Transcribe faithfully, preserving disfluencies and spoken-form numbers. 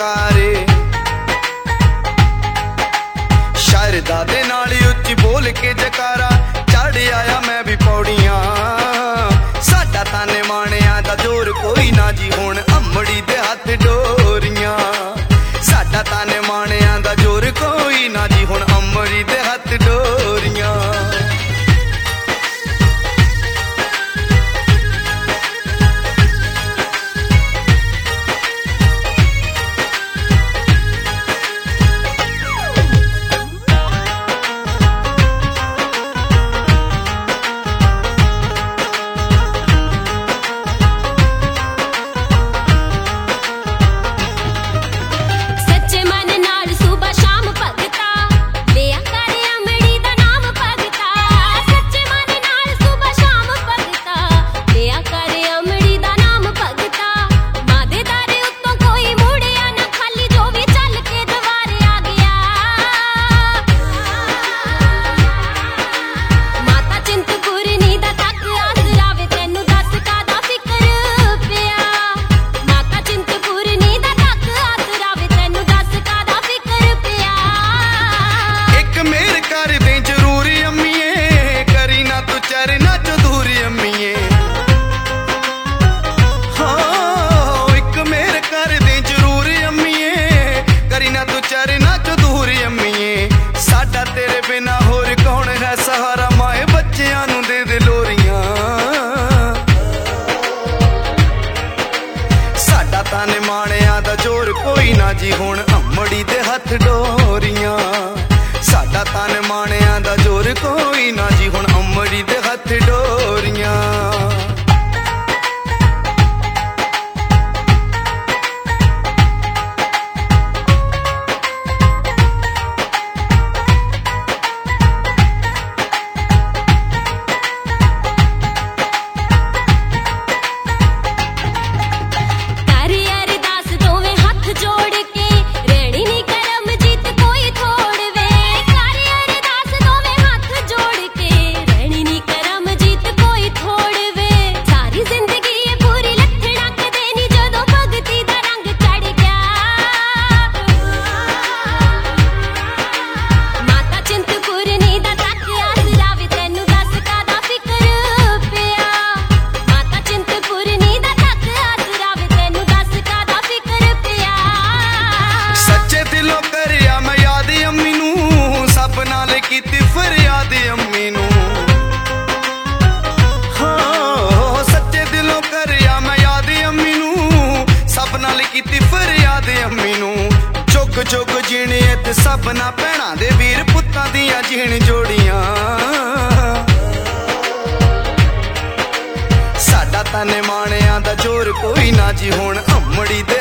जकारे शायरदा दे नाल उच्ची बोल के जकारा चढ़ आया मैं भी पौड़ियां साडा ताने माणिया दा जोर कोई ना जी हुण अमड़ी दे हथ डोरियां साडा ताने माणिया दा जोर कोई ना जी हुण अमड़ी दे हथ डोरियां ताने माणिया दा जोर कोई ना जी हुण अमड़ी दे हथ डोरियां साडा ताने माणिया दा जोर कोई ना जी हुण अमड़ी दे हथ डोरियां चुग जीने ते सबना भैणा दे वीर पुत्तां दियां जीण जोड़ियां साडा ताने माणिया दा जोर कोई ना जी हुण अमड़ी दे